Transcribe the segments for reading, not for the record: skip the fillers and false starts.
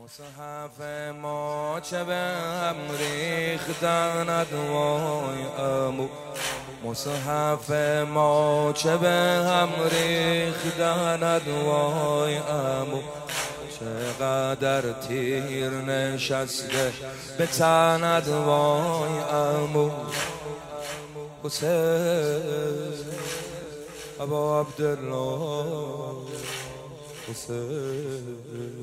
مصحف ما چه به هم ریختند وای عمو، مصحف ما چه به هم ریختند وای عمو، چقدر تیر نشسته به تنت وای عمو. حسین ابا عبدالله حسین،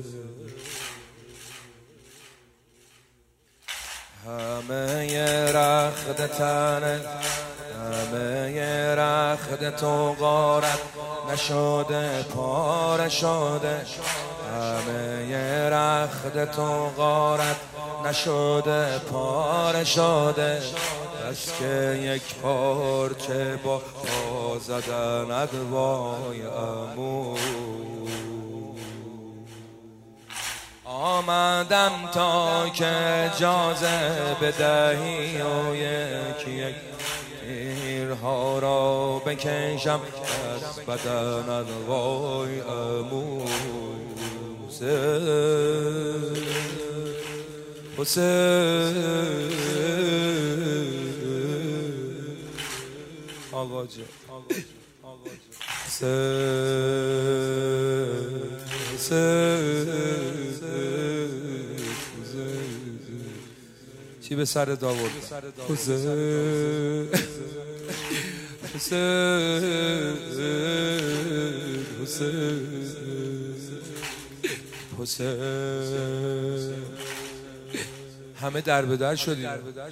همه رخت تنه، همه رخت تو غارت نشده پاره شده، همه رخت تو غارت نشده پاره شده، بس که یک پارچه با پا زدند وای عمو. آمدم تا که اجازه بدهی و یک یک تیرها را بکشم از بدنت وای عمو. حسین حسین آقا جان چی به سر داورد حسین حسین، همه در به در شدیم.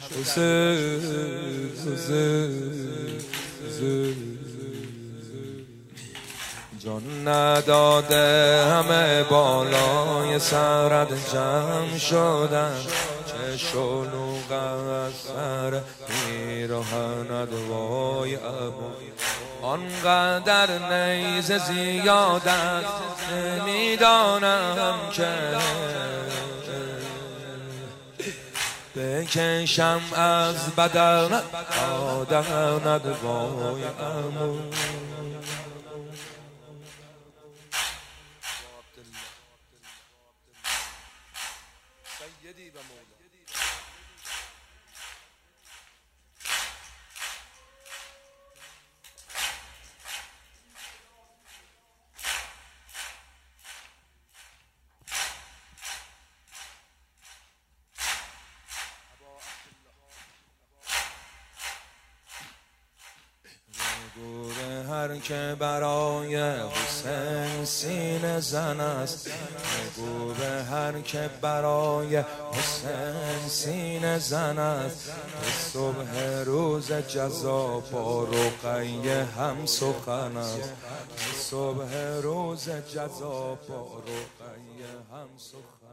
جان نداده همه بالای سرت جمع شدن، چه شلوغ از سر پیراهنت وای عمو. آنقدر نیز زیادت نمیدانم که بکشم از بدنت آدمت وای عمو. سیدی و مولا گوره هر که برای حسین سینه زن است، بگو به هر که برای حسین سینه زن است، به صبح روز جزا با رقیه هم سخن است، به صبح روز جزا با رقیه هم سخن.